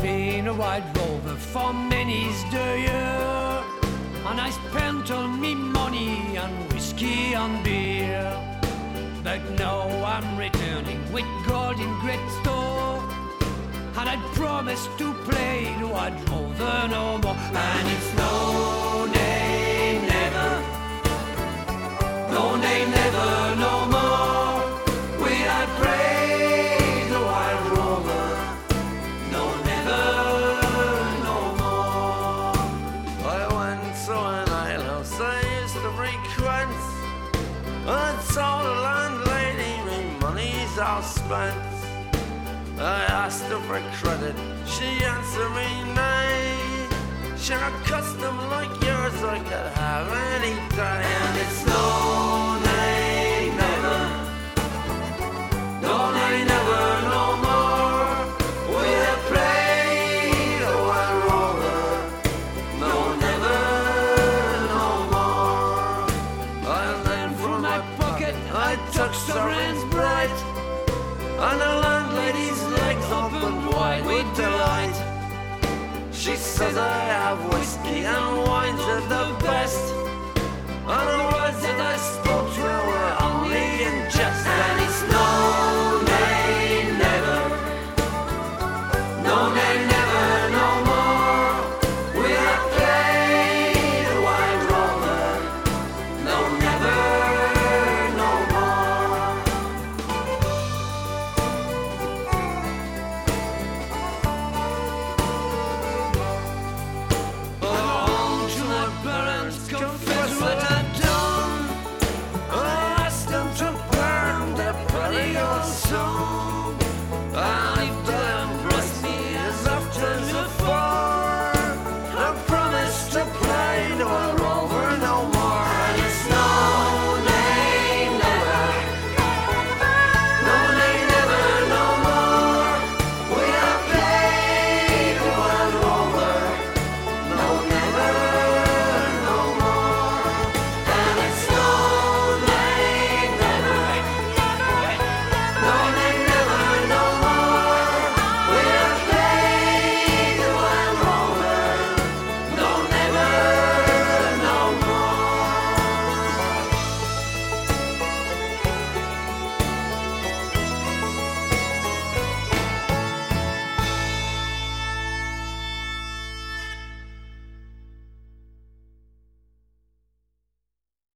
been a White Rover for many's the year, and I spent all me money on whiskey and beer. But now I'm returning with gold in great store, and I promised to play the White Rover no more. And it's no nay never, no nay never no more. Will I play the White Rover? No never no more. I went to an alehouse I used to frequent. I told the landlady me money's all spent. I asked her for credit, she answered me nay. Sure, a custom like yours I could have any day. And it's no nay never, no nay never no more. Will I play the White Rover? No never no more. And then From my pocket I took sovereigns bright, and the landlady's legs opened wide with delight. She says I have whiskey and wines at the